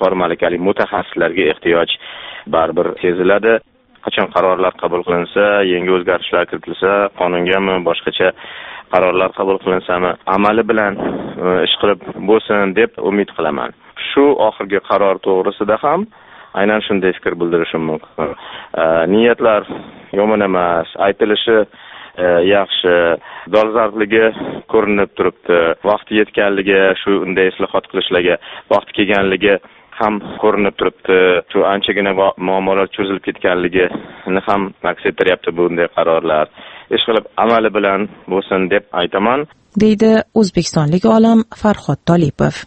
yuqori malakali mutaxassislarga ehtiyoj baribir seziladi. Qachon qarorlar qabul qilinsa, yangi o'zgarishlar kiritilsa, qonungami, boshqacha qarorlar qabul qilinsami, amali bilan ish qilib bo'lsin deb umid qilaman. Shu oxirgi qaror to'g'risida ham aynan shunday fikr bildirishim mumkin. Niyatlar yomon emas, aytilishi yaxshi, dolzarbligi ko'rinib turibdi. Vaqti yetganligi, shu unday islohot qilishlarga vaqt kelganligi ham ko'rinib turibdi. Shu anchagina muammolar cho'zilib ketganligini ham aks ettiryapti bunday qarorlar. Ish qilib amali bilan bo'lsin deb aytaman, deydi o'zbekistonlik olim Farhod Tolipov.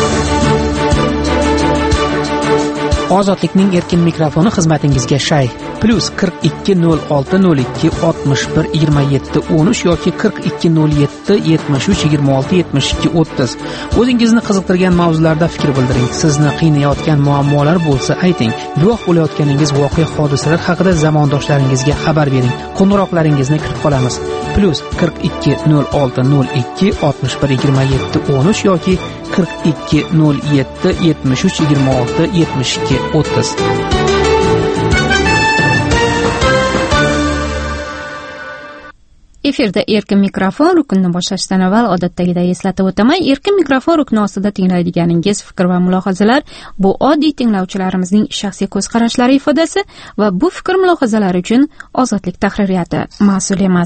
Ozodlikning erkin mikrofoni xizmatingizga shay. +420602612713 yoki 420773267230. O'zingizni qiziqtirgan mavzularda fikr bildiring. Sizni qiynayotgan muammolar bo'lsa ayting. Guvoh bo'layotganingiz voqea hodisalar haqida zamondoshlaringizga xabar bering. Qo'ng'iroqlaringizni kutib qolamiz. +420602612713 yoki 420773267230. Efirda erkin mikrofon ruknini boshlashdan avval odatdagidek eslatib o'taman. Erkin mikrofon rukni ostida tinglaydiganingiz fikr va mulohazalar bu oddiy tinglovchilarimizning shaxsiy ko'z qarashlari ifodasi va bu fikr mulohazalar uchun Ozodlik tahririyati mas'ul emas.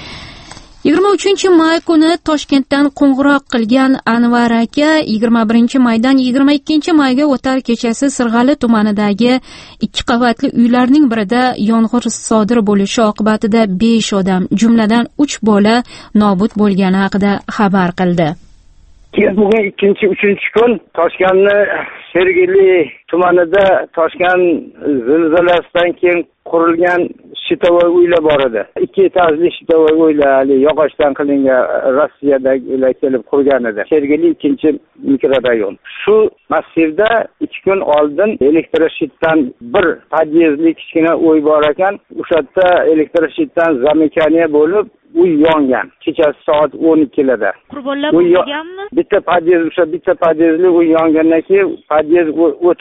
23-may kuni Toshkentdan qo'ng'iroq qilgan Anvar aka 21-maydan 22-mayga o'tar kechasi Sirg'ali tumanidagi 2 qavatli uylarning birida yong'in sodir bo'lishi oqibatida 5 odam, jumladan 3 bola nobud bo'lgani haqida xabar qildi. Bugun 2-3 kun Toshkentni Sergeli tumanida Toshkent zilzilasidan keyin qurilgan shitovoy uylar bor edi. 2 etajli shitovoy uylar, yog'ochdan qilingan, Rossiyadagilar kelib qurgan edi. Sergeli 2-mikrorayon. Shu massivda 2 kun oldin elektroshitdan bir podyezdli kichkina uy bor ekan. O'sha yerda elektroshitdan zamekaniya bo'lib uy yongan. Kechasi soat 12larda. Qurbonlar bo'lganmi? Bitta podyezli uy yongandan keyin podyez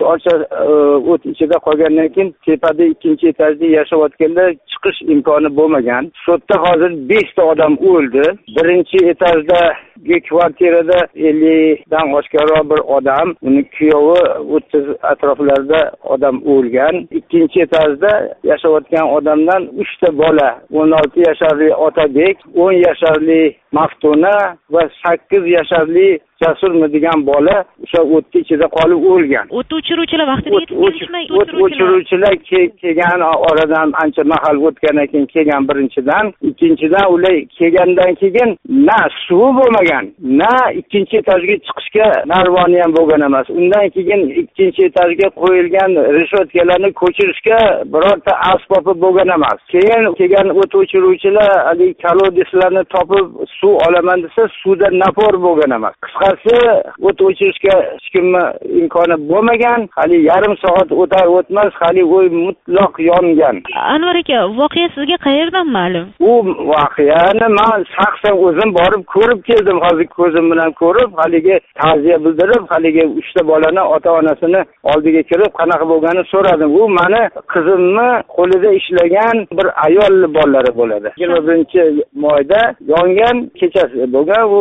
o't ichida qolgandan keyin tepada 2-etajda yashayotganlar chiqish imkoni bo'lmagan. Shu yerda hozir 5 ta odam o'ldi. 1-etajdagi kvartirada 50 dan oshkoroq bir odam, uni kuyovi 30 atroflarida odam o'lgan. 2-etajda yashayotgan odamdan 3 ta bola, 16 yasharli Otabek, 10 yasharli Maftuna va 8 yasharli Jasurmi degan bola o'sha o'tning ichida qolib o'lgan. O't o'chiruvchilar vaqtida yetib kelishmay, o't o'chiruvchilar kelgan oradan ancha mahal o'tgandan keyin kelgan birinchidan, ikkinchidan ular kelgandan keyin na suv bo'lmagan, na 2-etajga chiqishga narvoni ham bo'lgan emas. Undan keyin 2-etajga qo'yilgan reshotkalarni ko'chirishga birorta asbobi bo'lgan emas. Keyin kelgan o't o'chiruvchilar hali kolodeslarni topib suv olaman desa, suvda napor bo'lgan emas. O't o'chirishga hech kimni imkoni bo'lmagan. Hali yarim soat o'tar-o'tmas hali uy mutlaq yongan. Anvar aka, voqea sizga qayerdan ma'lum? Bu voqeani men shaxsan o'zim borib ko'rib keldim. Hozir ko'zim bilan ko'rib, haligi ta'ziya bildirib, haligi 3 ta bolani ota-onasini oldiga kirib, qanaqa bo'lganini so'radim. U meni qizimni qo'lida ishlagan bir ayol bolalari bo'ladi. 21-mayda yongan kechasi bo'lgan. U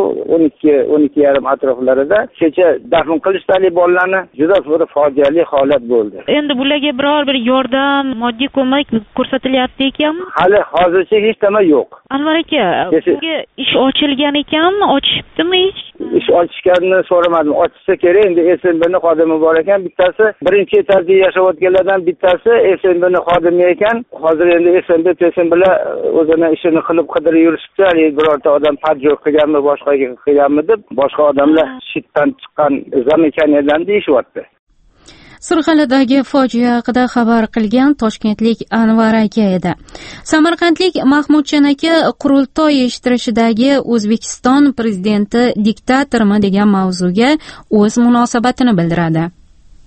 12:30 atroflarida kecha dafn qilishdi bolalarni. Juda bir fojiali holat bo'ldi. Endi bularga biror bir yordam, moddiy ko'mak ko'rsatilyapti ekanmi? Hali hozircha hech nima yo'q. Anvar aka, bunga ish ochilgan ekanmi? Ochishibdimi hech? Ish ochishganini so'ramadim. Ochsa kerak. Endi SNBning xodimi bor ekan, bittasi 1-etajda yashayotganlardan bittasi SNBning xodimi ekan. Hozir endi SNB bilan o'zini ishini qilib qidirib yurishibdi. Birorta odam tajriba qilganmi, boshqa qilganmi deb boshqa odamlar shitdan chiqqan zamekaniyadan deyishyapti. Sirg'alidagi fojia haqida xabar qilgan toshkentlik Anvar aka edi. Samarqandlik Mahmudjon aka qurultoy eshittirishidagi O'zbekiston prezidenti diktatormi degan mavzuga o'z munosabatini bildiradi.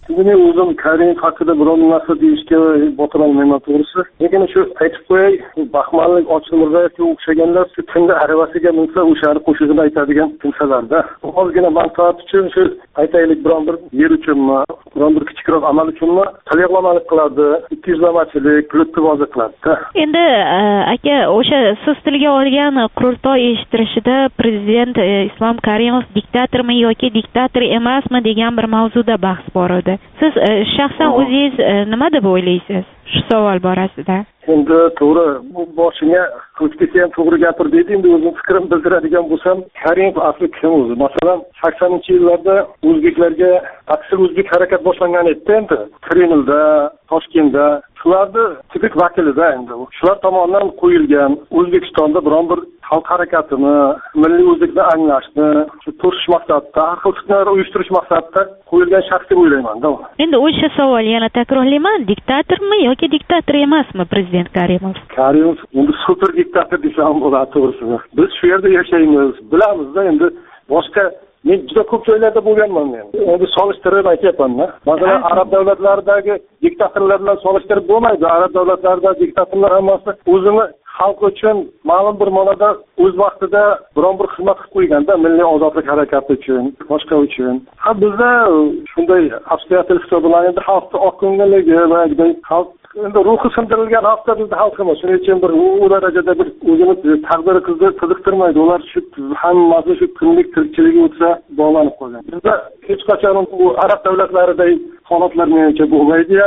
Men o'zim Karimov haqida biron narsa deyishga botir olmayman to'g'risi. Lekin shu aytib qo'yay, Baxmallik Ochilmirzayevga o'xshaganlar shu tunda aravasiga minsa o'shani qo'shig'ini aytadigan kimsalarda. Ozgina manfaat uchun shu aytaylik biron bir yer uchunmi, biron bir kichikroq amal uchunmi tayyorlamalik qiladi, ikkiyuzlamachilik, puluttibozi qiladi. Endi aka, o'sha siz tilga olgan qurultoy eshittirishida prezident Islom Karimov diktatormi yoki diktator emasmi degan bir mavzuda bahs bor edi. Siz shaxsan o'zingiz nima deb o'ylaysiz shu savol borasida? Endi to'g'ri, bu boshiga qilib ham to'g'ri gapir deydi. Endi o'zim fikrim bildiradigan bo'lsam, Karimov asli kim o'zi? Masalan, 80-yillarda o'zbeklarga aksir o'zbek harakat boshlangan edi endi. Kremlda, Toshkentda shularni tipik vakilida endi. Shular tomonidan qo'yilgan O'zbekistonda biron bir xalq harakatini, milliy o'zlikni anglashni, shu to'sish maqsadida, har xil fitnalar uyushtirish maqsadida qo'yilgan shaxs deb o'ylayman-da. Endi o'sha savol yana takrorlayman, diktatormi yoki diktator emasmi prezident Karimov? Karimov endi super diktator desam bo'ladi to'g'risi. Biz shu yerda yashaymiz, bilamiz-da endi boshqa men juda ko'p joylarda bo'lganman men. Endi solishtirib aytyapman-da. Masalan, arab davlatlaridagi diktatorlar bilan solishtirib bo'lmaydi. Arab davlatlarida diktatorlar hammasi o'zini xalq uchun ma'lum bir ma'noda o'z vaqtida biron bir xizmat qilib qo'yganda, milliy ozodlik harakati uchun, boshqa uchun. Ha, bizda shunday obstoятельства bilan endi xalqni oq ko'ngilligi va xalq endi ruhi sindirilgan xalqda bizda xalqimiz. Shuning uchun bir u darajada bir o'zini taqdiri qiziqtirmaydi. Ular shu hammasi shu kunlik tirikchiligi o'tsa bog'lanib qolgan. Bizda hech qachon u arab davlatlaridagi holatlar menimcha bo'lmaydi.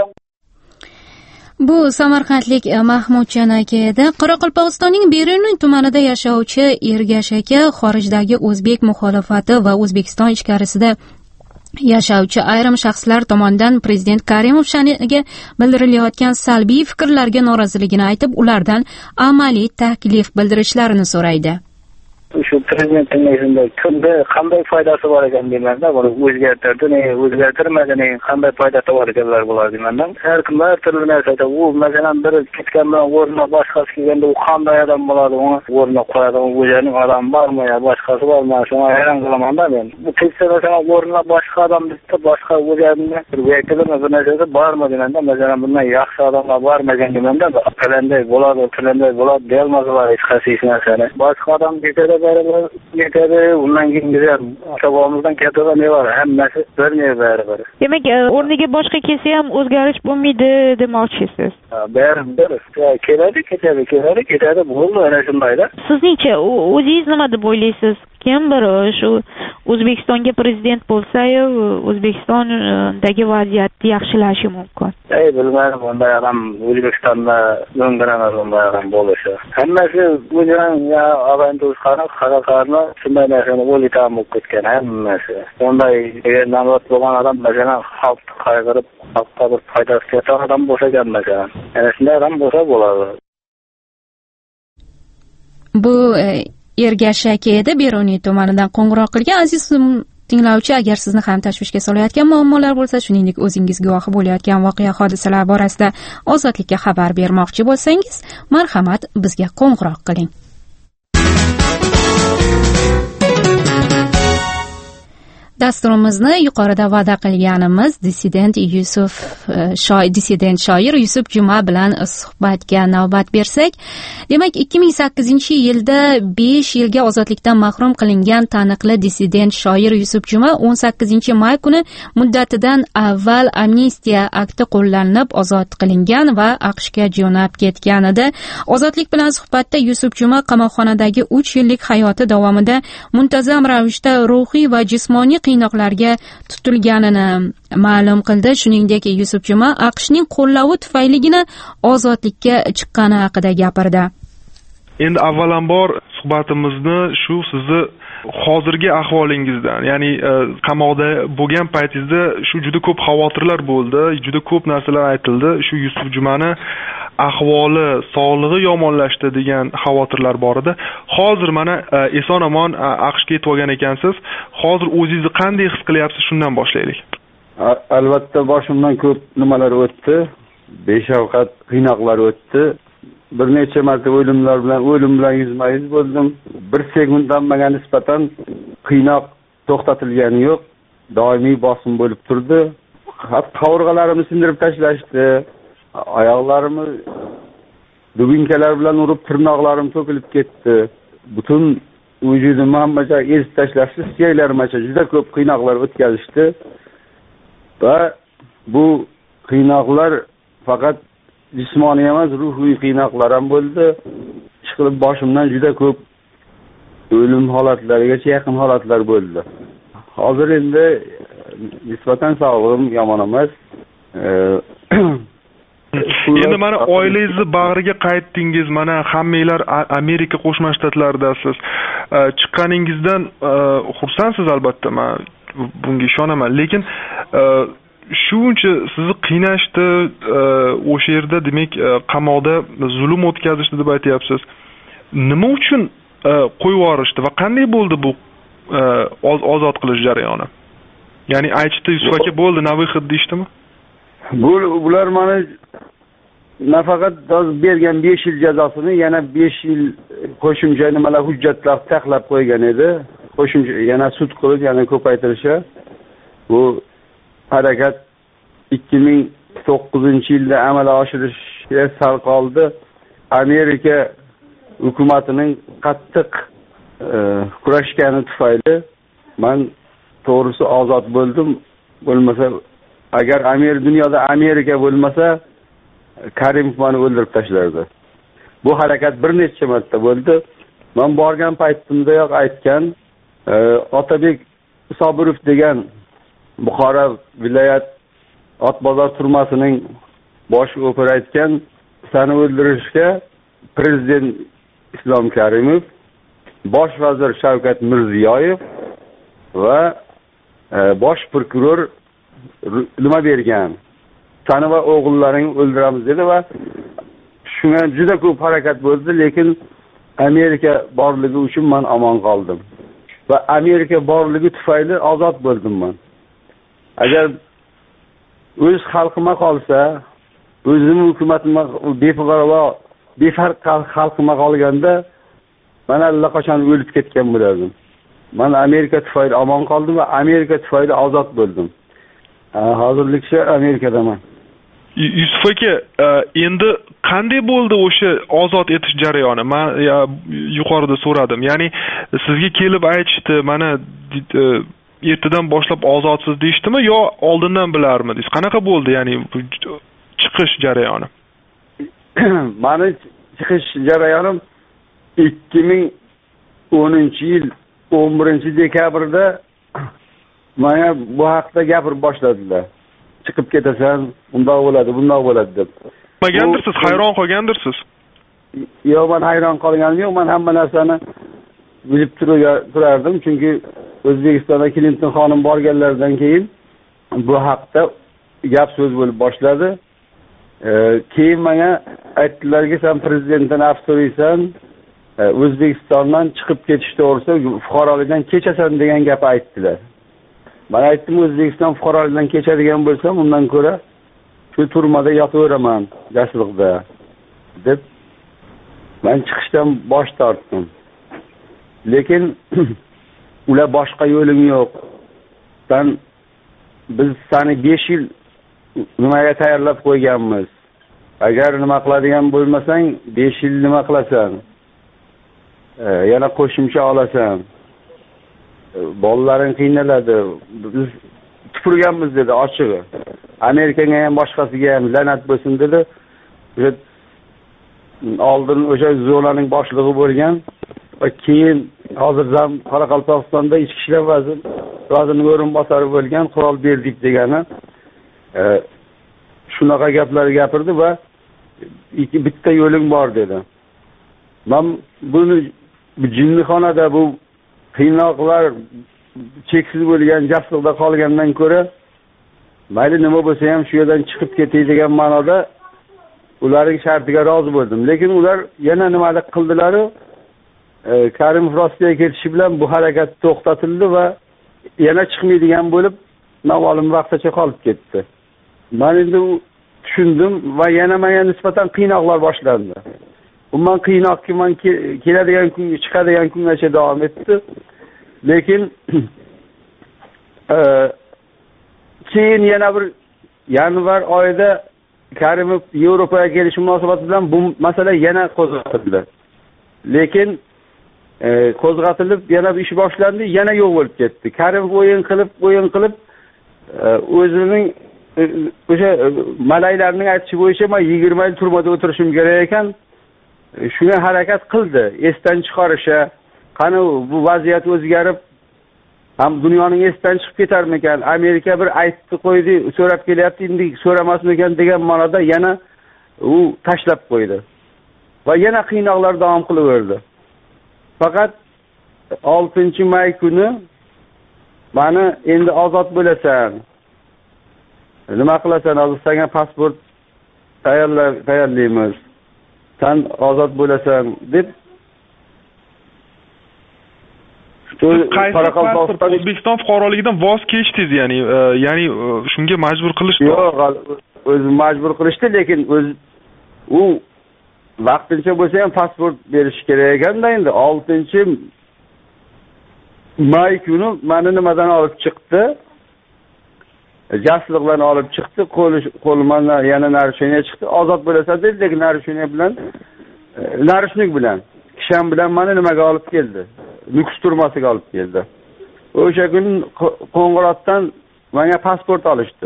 Bu samarqandlik Mahmudjon aka edi. Qoraqalpog'istonning Beruniy tumanida yashovchi Ergash aka xorijdagi o'zbek muxolifati va O'zbekiston ichkarisida yashovchi ayrim shaxslar tomonidan prezident Karimov sha'niga bildirilayotgan salbiy fikrlarga noroziligini aytib, ulardan amaliy taklif bildirishlarini so'raydi. Shu prezidentning shunday kunda qanday foydasi bor ekan deymanda, buni o'zgartirdimi, o'zgartirmadimi, qanday foydasi bor ekanlar bular deymanda. Har kim har turli narsa aytadi. U masalan bir ketgan bilan o'rniga boshqasi kelganda u qanday odam bo'ladi, uni o'rniga qo'yadi, o'zining odami bormi yo boshqasi bormi, shunga hayron qolaman-da men. Bu ketsa masalan o'rniga boshqa odam desa, boshqa o'zini bir vakilimi bir narsa bormi deymanda, masalan bundan yaxshi odamlar bormagan deymanda, qalanday bo'ladi deyolmaslar hech qaysi narsani. Boshqa odam ketadi yetadi, undan keyin sababimizdan kattadan ne var? Hammasi bir ne baribir. Demak, o'rniga boshqa kelsa ham o'zgarish bo'lmaydi demoqchisiz. Baribir. Ketadi, bo'ldi ana shundayda. Sizningcha o'zingiz nima deb o'ylaysiz? Kim bir shu O'zbekistonga prezident bo'lsa-yu, O'zbekistondagi vaziyatni yaxshilashi mumkin. Bilmadim, bunday odam O'zbekistonda o'ngiramas bunday odam bo'lishi. Hammasi o'zining ya avantuzqani, qaraqarni shunday narsani o'ylayotgan bo'lib ketgan hammasi. Bunday navbat bo'lgan odam masalan xalqni qayg'urib, xalqqa bir foydasi yetgan odam bo'lsa masalan. Ana shunday odam bo'lsa bo'ladi. Bu Ergash aka edi, Beruniy tumanidan qo'ng'iroq qilgan. Aziz tinglovchi, agar sizni ham tashvishga solayotgan muammolar bo'lsa, shuningdek o'zingiz guvohi bo'layotgan voqea hodisalar borasida Ozodlikka xabar bermoqchi bo'lsangiz, marhamat, bizga qo'ng'iroq qiling. Dasturimizni yuqorida va'da qilganimiz dissident shoir Yusuf Juma bilan suhbatga navbat bersak, demak 2008-yilda 5 yilga ozodlikdan mahrum qilingan taniqli dissident shoir Yusuf Juma 18-may kuni muddatidan avval amnistiya akti qo'llanib ozod qilingan va AQShga jo'nab ketgan edi. Ozodlik bilan suhbatda Yusuf Juma qamoqxonadagi 3 yillik hayoti davomida muntazam ravishda ruhiy va jismoniy qiynoqlarga tutilganini ma'lum qildi. Shuningdek, Yusuf Juma AQShning qo'llavi tufayligina ozodlikka chiqqani haqida gapirdi. Endi avvalambor suhbatimizni shu sizni hozirgi ahvolingizdan, ya'ni qamoqda bo'lgan paytingizda shu juda ko'p xavotirlar bo'ldi, juda ko'p narsalar aytildi. Shu Yusuf Jumani ahvoli, sog'lig'i yomonlashdi degan xavotirlar bor edi. Hozir mana eson-omon AQShga yetib olgan ekansiz. Hozir o'zingizni qanday his qilyapsiz? Shundan boshlaylik. Albatta boshimdan ko'p nimalar o'tdi. Beshafqat qiynoqlar o'tdi. Bir necha marta o'lim bilan yuzma-yuz bo'ldim. Bir sekunddan menga nisbatan qiynoq to'xtatilgani yo'q. Doimiy bosim bo'lib turdi. qovurg'alarimni sindirib tashlashdi. Oyoqlarimni dubinkalar bilan urib, tirnoqlarim to'kilib ketdi. Butun vujudimni hammacha ezib tashlashdi. Suyaklarimicha juda ko'p qiynoqlar o'tkazishdi. Va bu qiynoqlar faqat jismoniy emas, ruhiy qiynoqlar ham bo'ldi. Chiqilib boshimdan juda ko'p o'lim holatlarigacha yaqin holatlar bo'ldi. Hozir endi nisbatan sog'lig'im yomon emas. Endi mana oilangizni bag'riga qaytdingiz, mana hammanglar Amerika Qo'shma Shtatlaridasiz. Chiqqaningizdan xursandsiz albatta, men bunga ishonaman. Lekin shuncha sizni qiynashdi, o'sha yerda demak qamoqda zulm o'tkazishdi deb aytyapsiz. Nima uchun qo'yib yuborishdi va qanday bo'ldi bu ozod qilish jarayoni? Ya'ni aytishdi, Yusuf aka bo'ldi, navihid deyshdimi? Bular mana nafaqat bergan 5 yil jazosini yana 5 yil qo'shimcha nimalar hujjatlar taxlab qo'ygan edi. Qo'shimcha yana sud qilib yana ko'paytirishi. Bu harakat 2009-yilda amalga oshirishga sal qoldi. Amerika hukumatining qattiq kurashgani tufayli men to'g'risi ozod bo'ldim. Bo'lmasa agar dunyoda Amerika bo'lmasa Karimov meni o'ldirib tashlardi. Bu harakat bir necha marta bo'ldi. Men borgan paytimdayoq aytgan, Otabek Sobirov degan Buxoro viloyat Otbozor turmasining bosh opera aytgan, seni o'ldirishga prezident Islom Karimov, bosh vazir Shavkat Mirziyoyev va bosh prokuror nima bergan? Seni va o'g'illaringni o'ldiramiz dedi va shunga juda ko'p harakat bo'ldi, lekin Amerika borligi uchun men omon qoldim. Va Amerika borligi tufayli ozod bo'ldim men. Agar o'z xalqima qolsa, o'zim hukumatimga befarq xalqima qolganda men allaqachon o'lib ketgan bo'lardim. Men Amerika tufayli omon qoldim va Amerika tufayli ozod bo'ldim. Hozirlikcha Amerikadaman. Yusuf aka, endi qanday bo'ldi o'sha ozod etish jarayoni? Men yuqorida so'radim. Ya'ni sizga kelib aytishdi, mana ertadan boshlab ozodsiz deyshdimi yo oldindan bilarmidingiz? Qanaqa bo'ldi, ya'ni chiqish jarayoni? Meni chiqish jarayonim 2010-yil 11-dekabrda mana bu haqda gapirib boshladilar. Chiqib ketasan, bundoq bo'ladi, bundoq bo'ladi deb. Qolgandirsiz, hayron qolgandirsiz. Yo'q, men hayron qolganim yo'q. Men hamma narsani bilib turardim, chunki O'zbekistonda Clinton xonim borganlaridan keyin bu haqda gap so'z bo'lib boshladi. Keyin menga aytdilarki, sen prezidentdan af so'raysan, O'zbekistondan chiqib ketish to'g'risida fuqarolikdan kechasan degan gap aytdilar. Men aytdim, O'zbekiston fuqaroligidan kechadigan bo'lsam, undan ko'ra shu turmada yotaveraman, jasliqda deb men chiqishdan bosh tortdim. Lekin ular boshqa yo'lim yo'q. Biz seni 5 yil nimaga tayyorlab qo'yganmiz. Agar nima qiladigan bo'lmasang, 5 yil nima qilasan? Yana qo'shimcha olasan. Bolalaring qiynaladi. Biz tupurganmiz dedi ochig'i. Amerikaga ham boshqasiga ham la'nat bo'lsin dedi. Oldin o'sha zonaning boshlig'i bo'lgan va keyin hozir ham Qoraqalpog'istonda ichki ishlar vazirining o'rinbosari bo'lgan qurol berdik degani shunaqa gaplar gapirdi va bitta yo'ling bor dedi. Men buni jinnixonada bu qiynoqlar cheksiz bo'lgan jasliqda qolgandan ko'ra mayli nima bo'lsa ham shu yerdan chiqib ketay degan ma'noda ularning shartiga rozi bo'ldim. Lekin ular yana nimalar qildilar? Karimov Rossiyaga ketishi bilan bu harakat to'xtatildi va yana chiqmaydigan bo'lib, navolim vaqtincha qolib ketdi. Men endi tushundim va yana menga nisbatan qiynoqlar boshlandi. Umuman qiynoqki men keladigan kun, chiqadigan kungacha davom etdi. Lekin keyin yana bir yanvar oyida Karimov Yevropaga kelish munosabati bilan bu masala yana qo'zg'atildi. Lekin qo'zg'atilib yana ish boshlandi, yana yo'q bo'lib ketdi. Karimov o'yin qilib o'zining o'sha malaylarning aytishi bo'yicha men 20 yil turmada o'tirishim kerak ekan, shunga harakat qildi. Esdan chiqarishi, qani bu vaziyat o'zgarib ham dunyoning esdan chiqib ketarmikan? Amerika bir aytdi qo'ydi, so'rab kelyapti, endi so'ramasmikan degan ma'noda yana u tashlab qo'ydi. Va yana qiynoqlar davom qilaverdi. Faqat 6-may kuni meni endi ozod bo'lasan. Nima qilasan? Hozir senga pasport tayyorlaymiz. Sen ozod bo'lasan deb O'zbekiston fuqaroligidan voz kechdingiz, ya'ni shunga majbur qilishdi. Yo'q, o'zi majbur qilishdi, lekin u vaqtincha bo'lsa ham pasport berish kerak ekanda. Endi 6-may kuni meni nimadan olib chiqdi? Jasliqdan olib chiqdi, qo'limdan yana narishoniya chiqdi. Ozod bo'lasan dedi, lekin narishnik bilan kisham bilan meni nimaga olib keldi? Nukus turmasiga olib keldi. O'sha kun Qo'ng'irotdan menga pasport olishdi.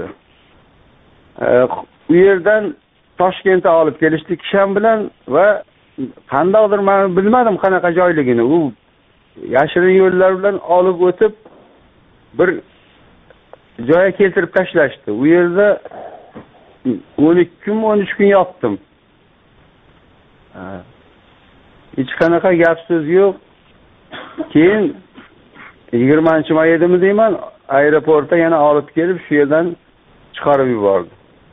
U yerdan Toshkentga olib kelishdi kisham bilan va qandaydir men bilmadim qanaqa joyligini. U yashirin yo'llar bilan olib o'tib bir joyga keltirib tashlashdi. U yerda 12 kun, 13 kun yotdim. Hech qanaqa gap so'z yo'q. Keyin 20-may edimi deyman, aeroportga yana olib kelib shu yerdan chiqarib yubordi.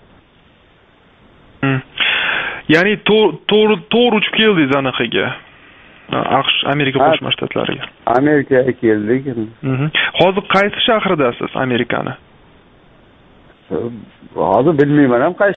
Ya'ni to'g'ri uchib keldingiz aniqiga. AQSh, Amerika Qo'shma Shtatlariga. Amerikaga keldik. Hozir qaysi shahridasiz Amerikani? Hozir bilmayman ham qaysi